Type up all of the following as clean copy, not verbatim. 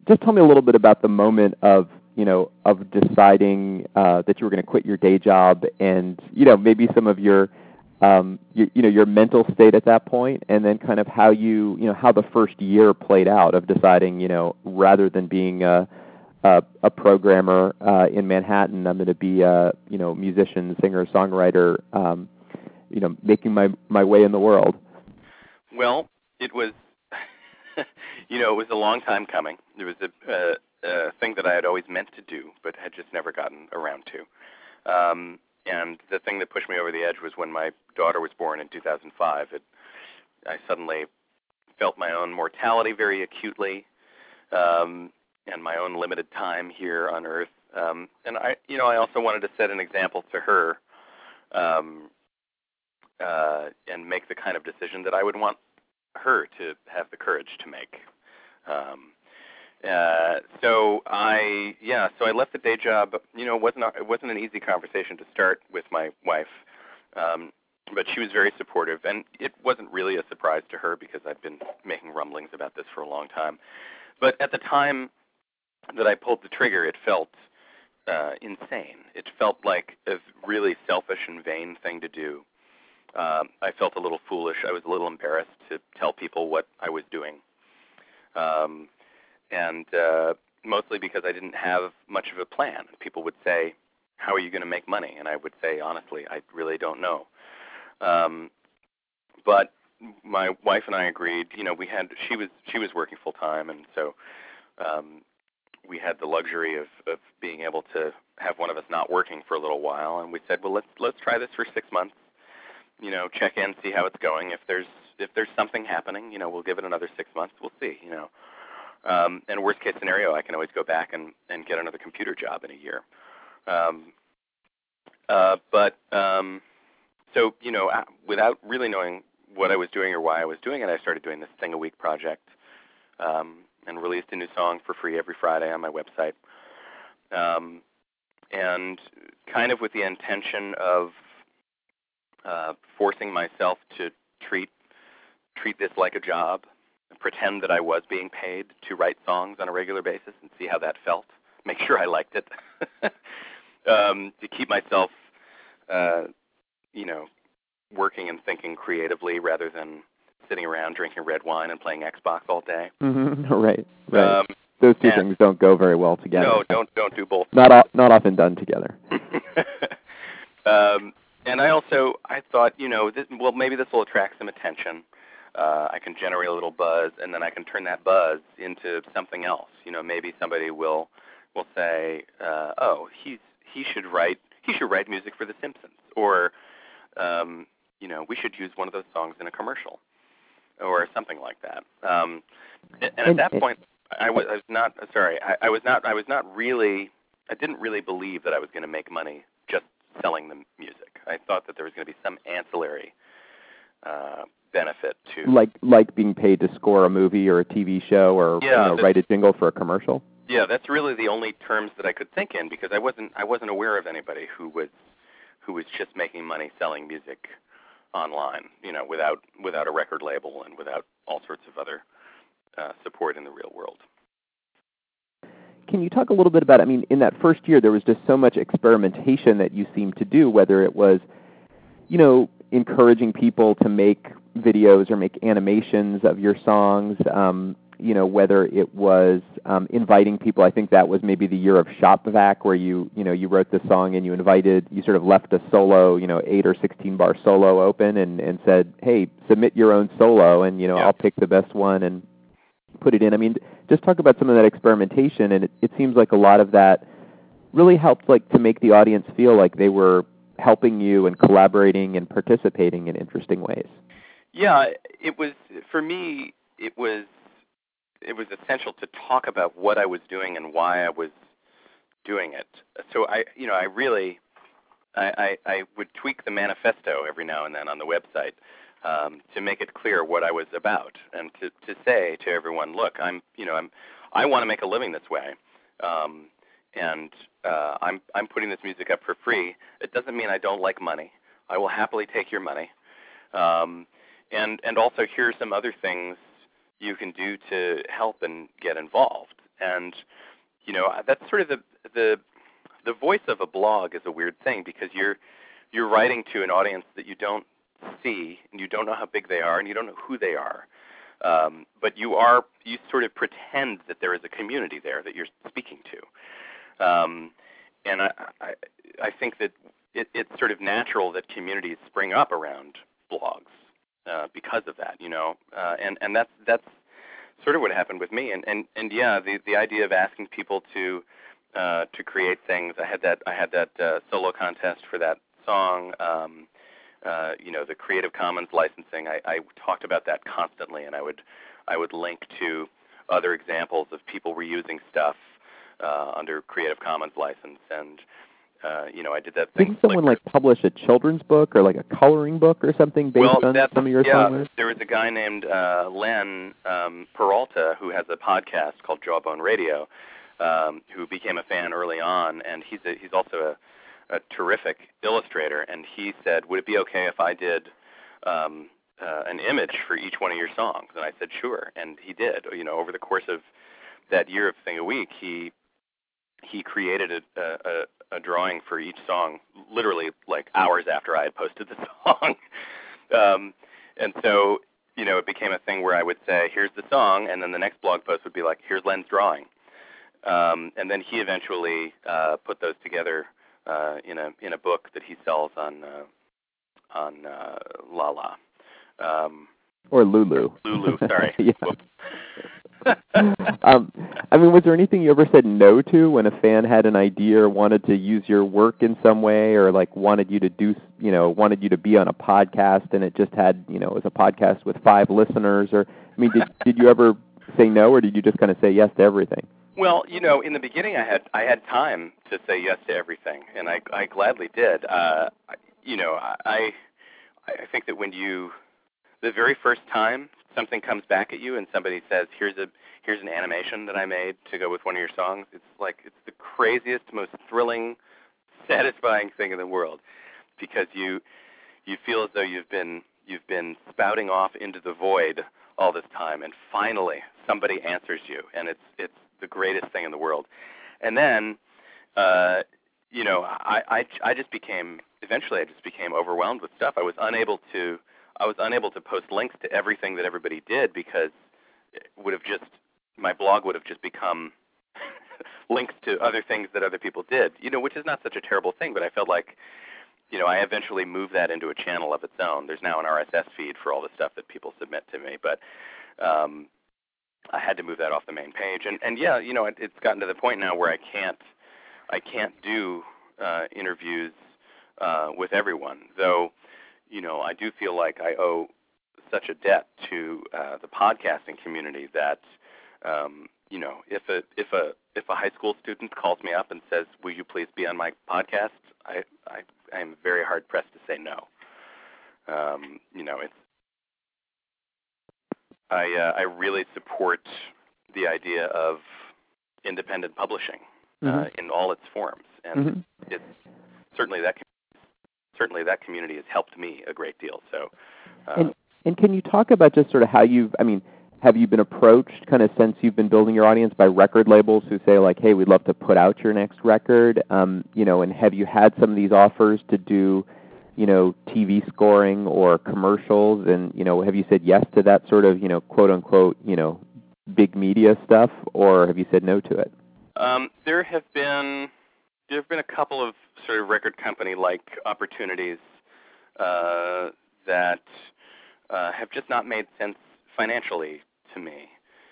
just tell me a little bit about the moment of, of deciding that you were going to quit your day job, and maybe some of your your mental state at that point, and then kind of how how the first year played out of deciding, rather than being a programmer in Manhattan, I'm going to be a musician, singer, songwriter, making my way in the world. Well, it was it was a long time coming. It was a thing that I had always meant to do, but had just never gotten around to. And the thing that pushed me over the edge was when my daughter was born in 2005. I suddenly felt my own mortality very acutely, and my own limited time here on Earth. And I also wanted to set an example to her, and make the kind of decision that I would want her to have the courage to make. So I left the day job. It wasn't an easy conversation to start with my wife, but she was very supportive, and it wasn't really a surprise to her because I'd been making rumblings about this for a long time. But at the time that I pulled the trigger, it felt insane. It felt like a really selfish and vain thing to do. I felt a little foolish. I was a little embarrassed to tell people what I was doing. And mostly because I didn't have much of a plan. People would say, "How are you going to make money?" And I would say, honestly, I really don't know. But my wife and I agreed. She was working full time, and so we had the luxury of being able to have one of us not working for a little while. And we said, well, let's try this for 6 months. Check in, see how it's going. If there's something happening, we'll give it another 6 months. We'll see. And worst case scenario, I can always go back and get another computer job in a year. So without really knowing what I was doing or why I was doing it, I started doing this Thing a Week project, and released a new song for free every Friday on my website. And kind of with the intention of forcing myself to treat this like a job, and pretend that I was being paid to write songs on a regular basis and see how that felt, make sure I liked it, to keep myself, working and thinking creatively rather than sitting around drinking red wine and playing Xbox all day. Mm-hmm. Right. Those two things don't go very well together. No, don't do both. Not often done together. And I thought, maybe this will attract some attention. I can generate a little buzz, and then I can turn that buzz into something else. Maybe somebody will say, he should write music for The Simpsons, or we should use one of those songs in a commercial, or something like that. And at that point, I didn't really believe that I was going to make money just selling the music. I thought that there was going to be some ancillary benefit to, like being paid to score a movie or a TV show, or write a jingle for a commercial. Yeah, that's really the only terms that I could think in, because I wasn't aware of anybody who was just making money selling music online, without a record label and without all sorts of other support in the real world. Can you talk a little bit about, in that first year, there was just so much experimentation that you seemed to do, whether it was, encouraging people to make videos or make animations of your songs, whether it was inviting people. I think that was maybe the year of Shop Vac, where you wrote the song and you sort of left a solo, 8 or 16 bar solo open and said, hey, submit your own solo, and, I'll pick the best one and put it in. Just talk about some of that experimentation, and it seems like a lot of that really helped, to make the audience feel like they were helping you and collaborating and participating in interesting ways. Yeah, for me, it was essential to talk about what I was doing and why I was doing it. So I would tweak the manifesto every now and then on the website, to make it clear what I was about, and to say to everyone, look, I want to make a living this way, and I'm putting this music up for free. It doesn't mean I don't like money. I will happily take your money, and also here's some other things you can do to help and get involved. And that's sort of the voice of a blog is a weird thing, because you're writing to an audience that you don't see, and you don't know how big they are, and you don't know who they are. But you sort of pretend that there is a community there that you're speaking to. And I think that it's sort of natural that communities spring up around blogs because of that, and that's sort of what happened with me. And yeah, the idea of asking people to create things. I had that solo contest for that song. The Creative Commons licensing. I talked about that constantly, and I would link to other examples of people reusing stuff under Creative Commons license. And I did that thing. Didn't someone publish a children's book or like a coloring book or something based on some of your songs? There was a guy named Len Peralta who has a podcast called Jawbone Radio, who became a fan early on, and he's also a terrific illustrator. And he said, "Would it be okay if I did an image for each one of your songs?" And I said, "Sure." And he did. Over the course of that year of Thing a Week, he created a drawing for each song, literally like hours after I had posted the song. And so, it became a thing where I would say, "Here's the song," and then the next blog post would be like, "Here's Len's drawing." And then he eventually put those together in a book that he sells on Lala. Or Lulu. Lulu, sorry. Was there anything you ever said no to when a fan had an idea or wanted to use your work in some way, or wanted you to be on a podcast, and it just had, it was a podcast with 5 listeners, or, did you ever say no, or did you just kind of say yes to everything? Well, in the beginning I had time to say yes to everything, and I gladly did. I think that when the very first time something comes back at you and somebody says, here's an animation that I made to go with one of your songs, it's the craziest, most thrilling, satisfying thing in the world, because you feel as though you've been spouting off into the void all this time, and finally somebody answers you, and it's the greatest thing in the world. And then I just became overwhelmed with stuff. I was unable to post links to everything that everybody did, because my blog would have just become links to other things that other people did, which is not such a terrible thing, but I felt like, I eventually moved that into a channel of its own. There's now an RSS feed for all the stuff that people submit to me, but I had to move that off the main page. And yeah, it's gotten to the point now where I can't do interviews with everyone, though, I do feel like I owe such a debt to the podcasting community that, if a high school student calls me up and says, "Will you please be on my podcast?" I am very hard pressed to say no. I really support the idea of independent publishing in all its forms, and it's certainly that community has helped me a great deal. So, and can you talk about just sort of how have you been approached kind of since you've been building your audience by record labels who say like, "Hey, we'd love to put out your next record," and have you had some of these offers to do, TV scoring or commercials, and have you said yes to that sort of, quote unquote, big media stuff, or have you said no to it? There have been a couple of sort of record company-like opportunities that have just not made sense financially to me.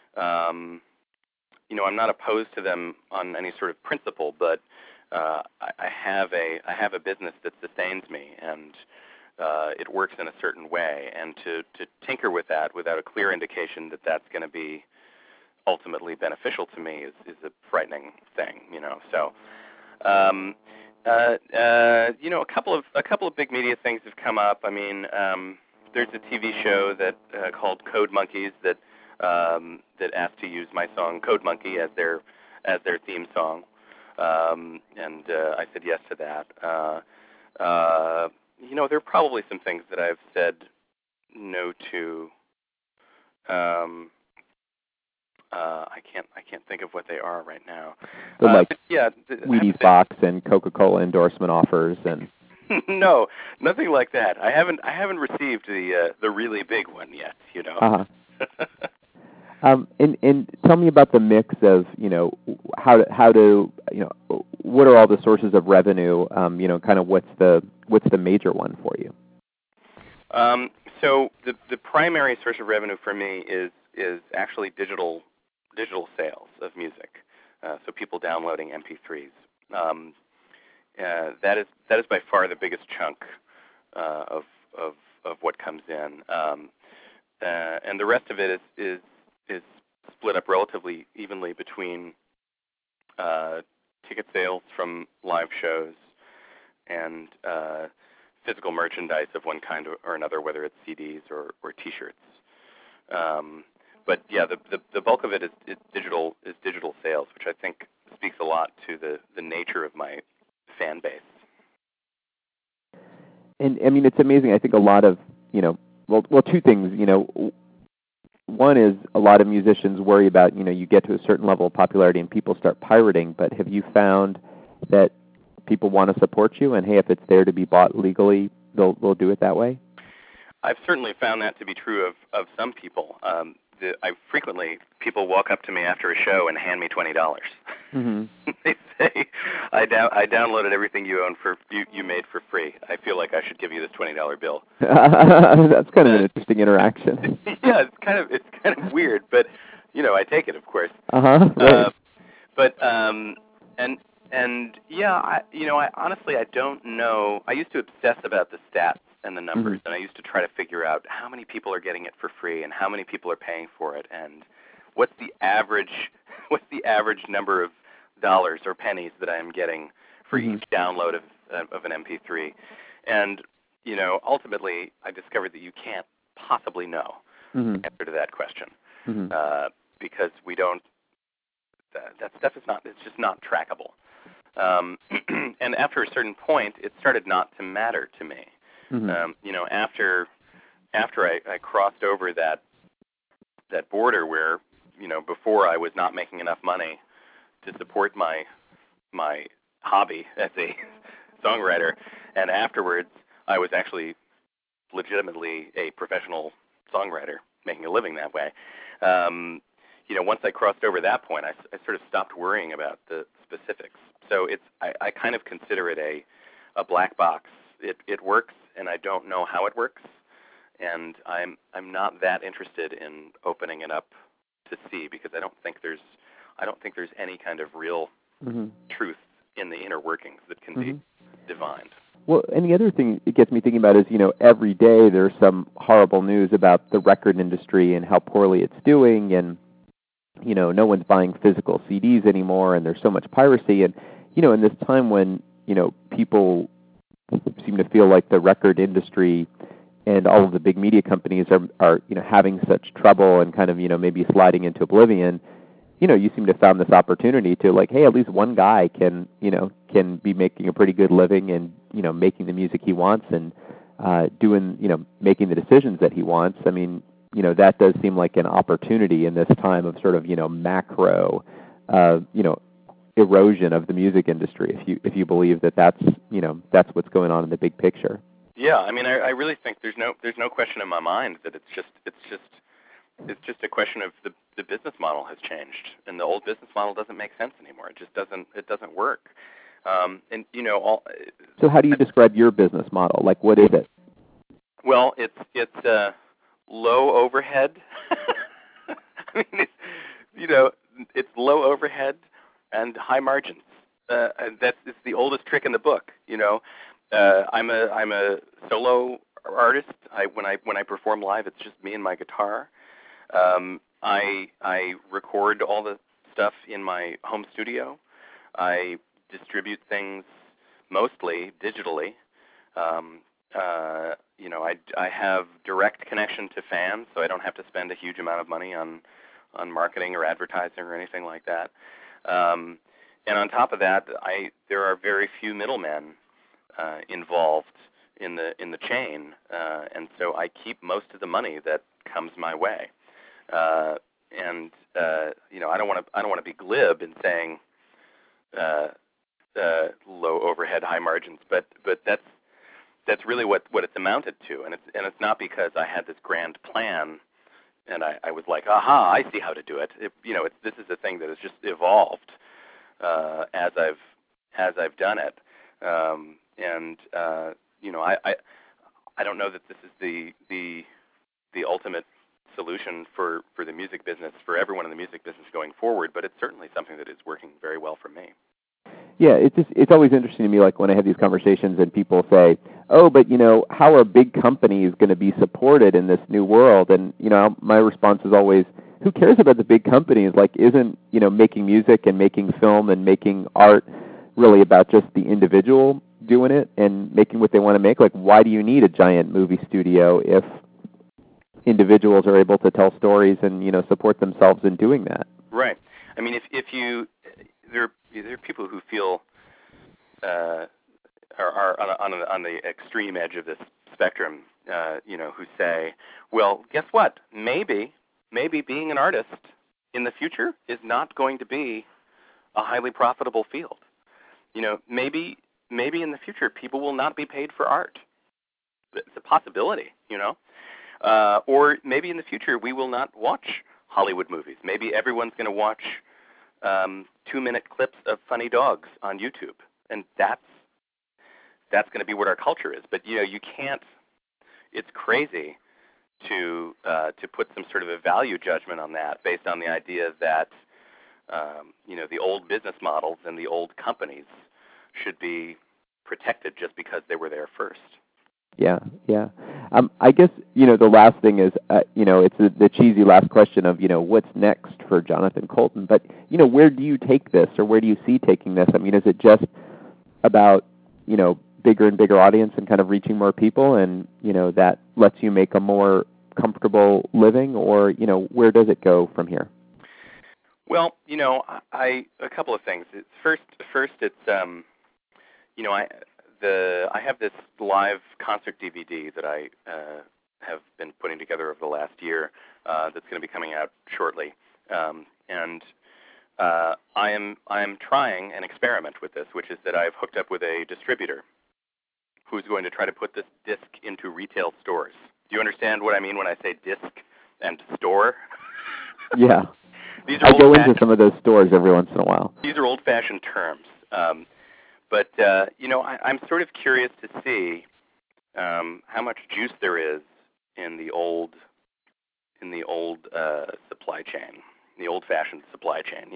I'm not opposed to them on any sort of principle, but I have a business that sustains me, and it works in a certain way. And to tinker with that without a clear indication that that's going to be ultimately beneficial to me is a frightening thing. So. A couple of big media things have come up. There's a TV show that called Code Monkeys that asked to use my song Code Monkey as their theme song, and I said yes to that. There are probably some things that I've said no to. I can't think of what they are right now. So like Wheaties box and Coca-Cola endorsement offers and. No, nothing like that. I haven't received the really big one yet. Uh-huh. And tell me about the mix of how to what are all the sources of revenue? Kind of what's the major one for you? So the primary source of revenue for me is actually digital sales of music. So people downloading MP3s. That is by far the biggest chunk of what comes in, and the rest of it is split up relatively evenly between ticket sales from live shows and physical merchandise of one kind or another, whether it's CDs or T-shirts. But yeah, the bulk of it is digital sales, which I think speaks a lot to the nature of my fan base. And I mean, it's amazing. I think a lot of well, two things. One is a lot of musicians worry about you get to a certain level of popularity and people start pirating. But have you found that people want to support you, and hey, if it's there to be bought legally, they'll do it that way? I've certainly found that to be true of some people. Frequently people walk up to me after a show and hand me $20. Mm-hmm. They say, "I downloaded everything you made for free. I feel like I should give you this $20 bill." That's kind of an interesting interaction. Yeah, it's kind of weird, but I take it, of course. Right. But and yeah, I honestly I don't know. I used to obsess about the stats and the numbers, mm-hmm. and I used to try to figure out how many people are getting it for free and how many people are paying for it, and what's the average number of dollars or pennies that I am getting for mm-hmm. each download of an MP3. And ultimately I discovered that you can't possibly know mm-hmm. the answer to that question, mm-hmm. Because we don't. That stuff is not. It's just not trackable. And after a certain point, it started not to matter to me. Mm-hmm. After I crossed over that border where, before I was not making enough money to support my hobby as a songwriter, and afterwards I was actually legitimately a professional songwriter, making a living that way. Once I crossed over that point, I sort of stopped worrying about the specifics. So I kind of consider it a black box. It works, and I don't know how it works, and I'm not that interested in opening it up to see, because I don't think there's any kind of real mm-hmm. truth in the inner workings that can mm-hmm. be divined. Well, and the other thing it gets me thinking about is, every day there's some horrible news about the record industry and how poorly it's doing, and no one's buying physical CDs anymore, and there's so much piracy, and in this time when people seem to feel like the record industry and all of the big media companies are having such trouble and kind of maybe sliding into oblivion, you seem to have found this opportunity to, like, hey, at least one guy can be making a pretty good living and making the music he wants and doing making the decisions that he wants. I mean, that does seem like an opportunity in this time of sort of macro erosion of the music industry, if you believe that's what's going on in the big picture. Yeah, I mean, I really think there's no question in my mind that it's just a question of the business model has changed, and the old business model doesn't make sense anymore. It just doesn't work. And So how do you describe your business model? Like, what is it? Well, it's low overhead. I mean, it's low overhead and high margins. And it's the oldest trick in the book. I'm a solo artist. When I perform live, it's just me and my guitar. I record all the stuff in my home studio. I distribute things mostly digitally. I have direct connection to fans, so I don't have to spend a huge amount of money on marketing or advertising or anything like that. And on top of that, there are very few middlemen involved in the chain, and so I keep most of the money that comes my way. And I don't want to be glib in saying low overhead, high margins, but that's really what it's amounted to, and it's not because I had this grand plan and I was like, aha, I see how to do it. This is a thing that has just evolved as I've done it, I don't know that this is the ultimate solution for the music business, for everyone in the music business going forward, but it's certainly something that is working very well for me. Yeah, it's always interesting to me, like when I have these conversations and people say, oh, but how are big companies going to be supported in this new world? And my response is always, who cares about the big companies? Like, isn't making music and making film and making art really about just the individual doing it and making what they want to make? Like, why do you need a giant movie studio if individuals are able to tell stories and support themselves in doing that? Right. I mean, if you there are people who feel are on the extreme edge of this spectrum, who say, well, guess what? Maybe being an artist in the future is not going to be a highly profitable field. Maybe in the future people will not be paid for art. It's a possibility, or maybe in the future we will not watch Hollywood movies. Maybe everyone's going to watch 2-minute clips of funny dogs on YouTube, and that's going to be what our culture is. But you can't. It's crazy to put some sort of a value judgment on that based on the idea that the old business models and the old companies should be protected just because they were there first. Yeah. I guess the last thing is it's the cheesy last question of what's next for Jonathan Coulton. But where do you take this, or where do you see taking this? I mean, is it just about bigger and bigger audience and kind of reaching more people, and that lets you make a more comfortable living, or where does it go from here? Well, a couple of things. First, it's I have this live concert DVD that I have been putting together over the last year that's going to be coming out shortly, and I am trying an experiment with this, which is that I've hooked up with a distributor who's going to try to put this disc into retail stores. Do you understand what I mean when I say disc and store? Yeah. I go into some of those stores every once in a while. These are old-fashioned terms. But I'm sort of curious to see how much juice there is in the old supply chain, the old-fashioned supply chain.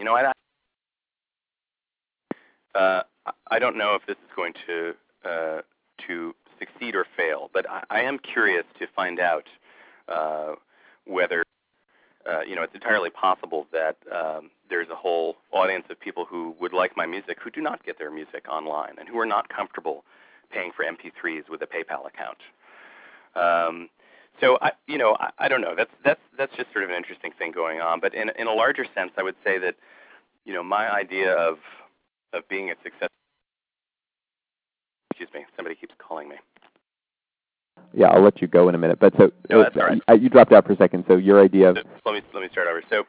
I don't know if this is going to succeed or fail, but I am curious to find out whether it's entirely possible that there's a whole audience of people who would like my music who do not get their music online and who are not comfortable paying for MP3s with a PayPal account. So I don't know. That's just sort of an interesting thing going on. But in a larger sense, I would say that my idea of being a success. Excuse me, somebody keeps calling me. Yeah, I'll let you go in a minute. But so no, that's all right. You dropped out for a second. So your idea of let me start over. So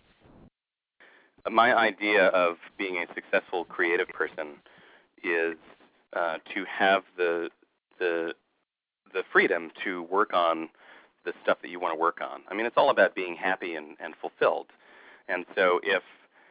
my idea of being a successful creative person is to have the freedom to work on the stuff that you want to work on. I mean, it's all about being happy and fulfilled. And so if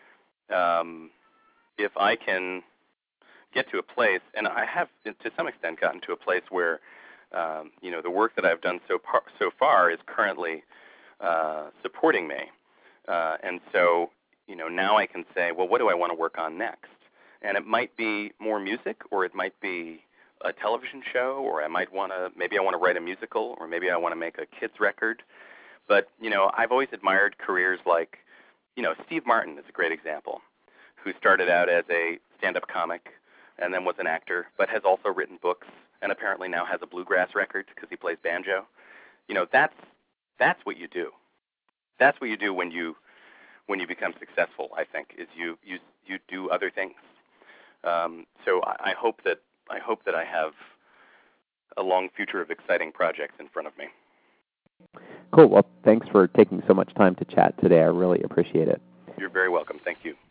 I can get to a place, and I have to some extent gotten to a place where the work that I've done so far is currently supporting me, and so now I can say, well, what do I want to work on next? And it might be more music, or it might be a television show, or maybe I want to write a musical, or maybe I want to make a kids record. But I've always admired careers like Steve Martin is a great example, who started out as a stand-up comic and then was an actor, but has also written books and apparently now has a bluegrass record because he plays banjo. That's what you do. That's what you do when you become successful, I think, is you do other things. So I hope that I have a long future of exciting projects in front of me. Cool. Well, thanks for taking so much time to chat today. I really appreciate it. You're very welcome. Thank you.